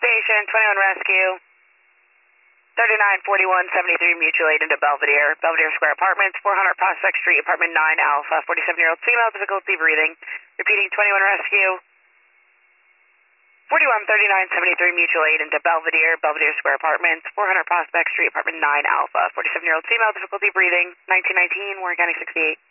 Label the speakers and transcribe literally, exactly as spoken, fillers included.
Speaker 1: Station, twenty-one Rescue, thirty-nine forty-one seventy-three Mutual Aid into Belvedere, Belvedere Square Apartments, four hundred Prospect Street, Apartment nine Alpha, forty-seven-year-old female, difficulty breathing. Repeating, twenty-one Rescue, forty-one thirty-nine seventy-three Mutual Aid into Belvedere, Belvedere Square Apartments, four hundred Prospect Street, Apartment nine Alpha, forty-seven-year-old female, difficulty breathing, nineteen nineteen, Warren County sixty-eight.